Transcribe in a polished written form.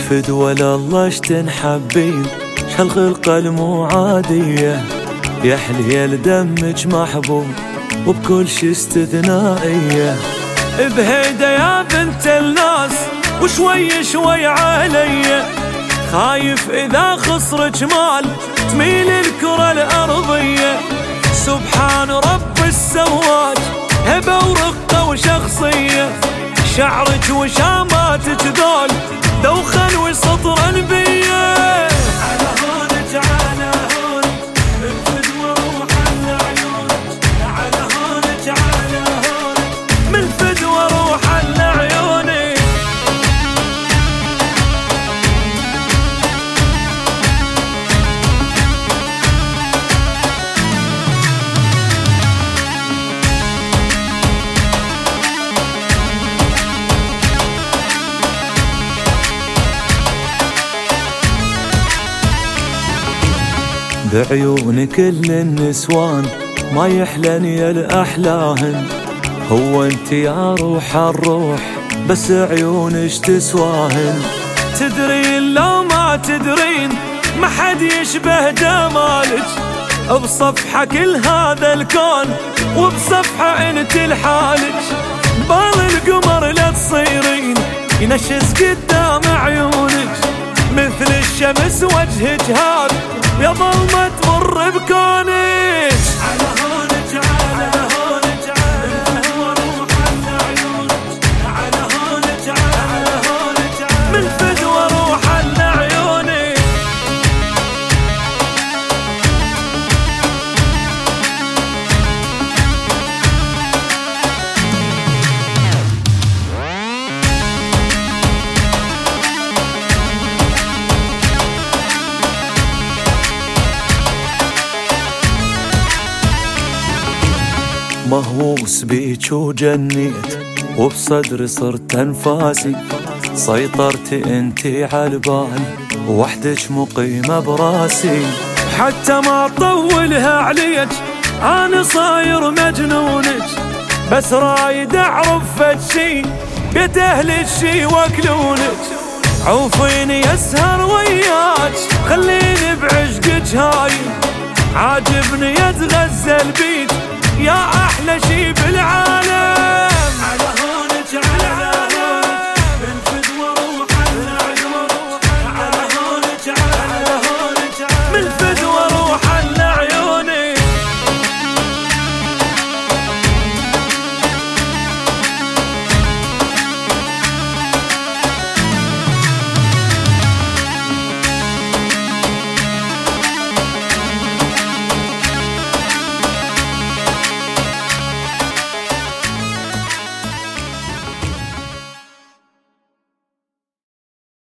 الفدوى لله اشتنحبين شهالخلقة المعادية، يا حليل دمج محبوب وبكل شي استثنائية. بهيدا يا بنت الناس وشوي شوي علي، خايف إذا خسر جمال تميل الكرة الأرضية. سبحان رب السواج هبة ورقة وشخصية، شعرك وشاماتك ذول دوخا وسطر انبية. على هونك على هونك الفدوى روح لعيونك، على هونك على هونك من الفدوى روح لعيونك. بعيون كل النسوان ما يحلني الأحلاهن، هو انت يا روح الروح بس عيونش تسواهن. تدرين لو ما تدرين ما حد يشبه جمالك، بصفحة كل هذا الكون وبصفحة انت لحالك. بال القمر لا تصيرين ينشز قدام عيونك، مثل الشمس وجهك هذا يا ظلمة تمر بكونك. على هونك على هونك الفدوى روح لعيونك، على هونك على هونك من الفدوى روح لعيونك. مهووس بيك وجنيت وبصدري صرت انفاسي، سيطرتي انتي عالبال وحدك مقيمة براسي. حتى ما اطولها عليك انا صاير مجنونك، بس رايد اعرف فدشي بيت اهل الشي واكلونك. عوفيني اسهر وياك خليني بعشقك هاي، عاجبني يتغزل بيك يا أحلى شي